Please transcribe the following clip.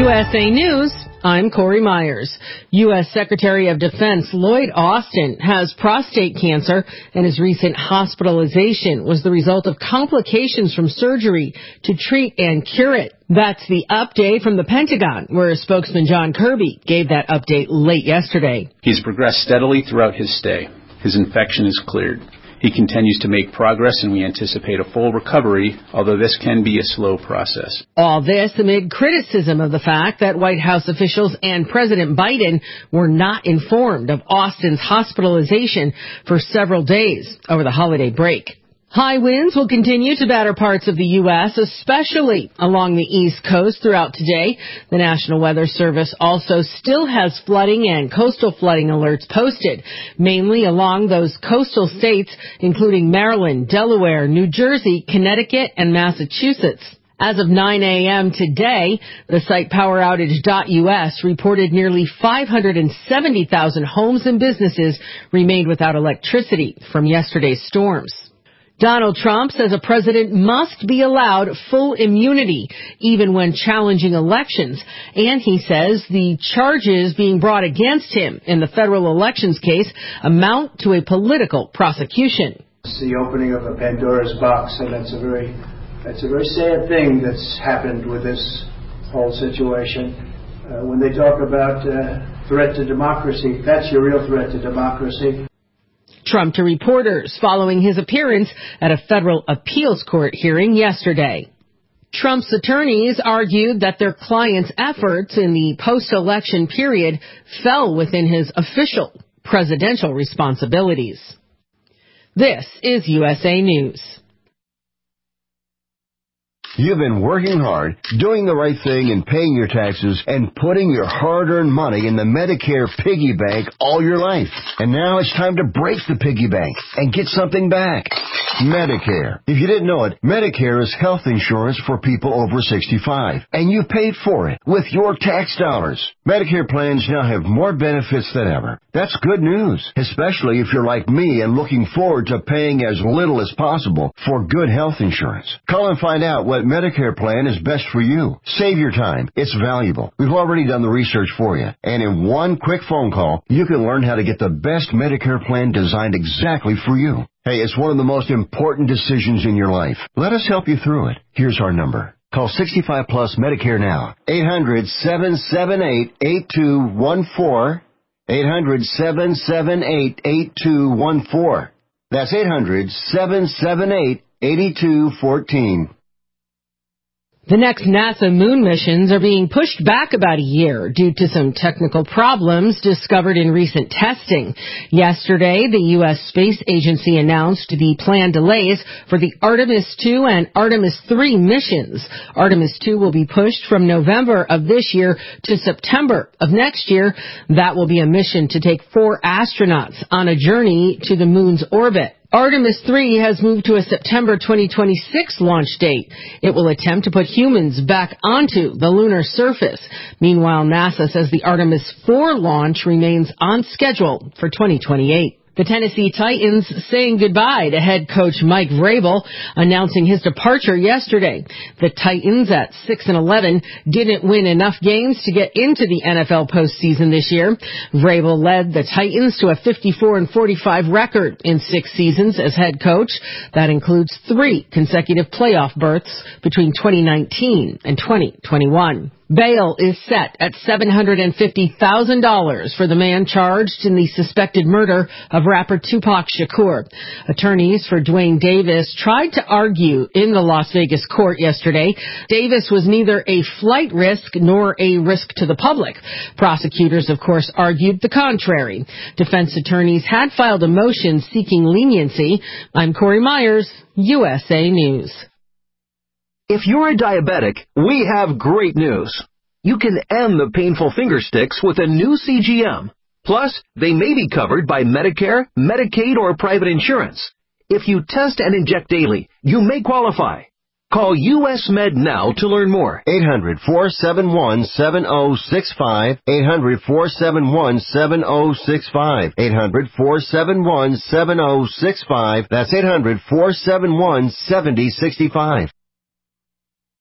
USA News, I'm Corey Myers. U.S. Secretary of Defense Lloyd Austin has prostate cancer, and his recent hospitalization was the result of complications from surgery to treat and cure it. That's the update from the Pentagon, where spokesman John Kirby gave that update late yesterday. He's progressed steadily throughout his stay. His infection is cleared. He continues to make progress, and we anticipate a full recovery, although this can be a slow process. All this amid criticism of the fact that White House officials and President Biden were not informed of Austin's hospitalization for several days over the holiday break. High winds will continue to batter parts of the U.S., especially along the East Coast throughout today. The National Weather Service also still has flooding and coastal flooding alerts posted, mainly along those coastal states, including Maryland, Delaware, New Jersey, Connecticut, and Massachusetts. As of 9 a.m. today, the site PowerOutage.us reported nearly 570,000 homes and businesses remained without electricity from yesterday's storms. Donald Trump says a president must be allowed full immunity, even when challenging elections. And he says the charges being brought against him in the federal elections case amount to a political prosecution. It's the opening of a Pandora's box, and that's a very sad thing that's happened with this whole situation. When they talk about threat to democracy, that's your real threat to democracy. Trump to reporters following his appearance at a federal appeals court hearing yesterday. Trump's attorneys argued that their client's efforts in the post-election period fell within his official presidential responsibilities. This is USA News. You've been working hard, doing the right thing and paying your taxes and putting your hard-earned money in the Medicare piggy bank all your life. And now it's time to break the piggy bank and get something back. Medicare. If you didn't know it, Medicare is health insurance for people over 65. And you paid for it with your tax dollars. Medicare plans now have more benefits than ever. That's good news, especially if you're like me and looking forward to paying as little as possible for good health insurance. Call and find out what Medicare plan is best for you. Save your time. It's valuable. We've already done the research for you. And in one quick phone call, you can learn how to get the best Medicare plan designed exactly for you. Hey, it's one of the most important decisions in your life. Let us help you through it. Here's our number. Call 65 Plus Medicare now. 800-778-8214. 800-778-8214. That's 800-778-8214. The next NASA moon missions are being pushed back about a year due to some technical problems discovered in recent testing. Yesterday, the U.S. Space Agency announced the planned delays for the Artemis II and Artemis III missions. Artemis II will be pushed from November of this year to September of next year. That will be a mission to take 4 astronauts on a journey to the moon's orbit. Artemis III has moved to a September 2026 launch date. It will attempt to put humans back onto the lunar surface. Meanwhile, NASA says the Artemis IV launch remains on schedule for 2028. The Tennessee Titans saying goodbye to head coach Mike Vrabel, announcing his departure yesterday. The Titans at 6-11 didn't win enough games to get into the NFL postseason this year. Vrabel led the Titans to a 54-45 record in 6 seasons as head coach. That includes 3 consecutive playoff berths between 2019 and 2021. Bail is set at $750,000 for the man charged in the suspected murder of rapper Tupac Shakur. Attorneys for Dwayne Davis tried to argue in the Las Vegas court yesterday Davis was neither a flight risk nor a risk to the public. Prosecutors, of course, argued the contrary. Defense attorneys had filed a motion seeking leniency. I'm Corey Myers, USA News. If you're a diabetic, we have great news. You can end the painful finger sticks with a new CGM. Plus, they may be covered by Medicare, Medicaid, or private insurance. If you test and inject daily, you may qualify. Call US Med now to learn more. 800-471-7065. 800-471-7065. 800-471-7065. That's 800-471-7065.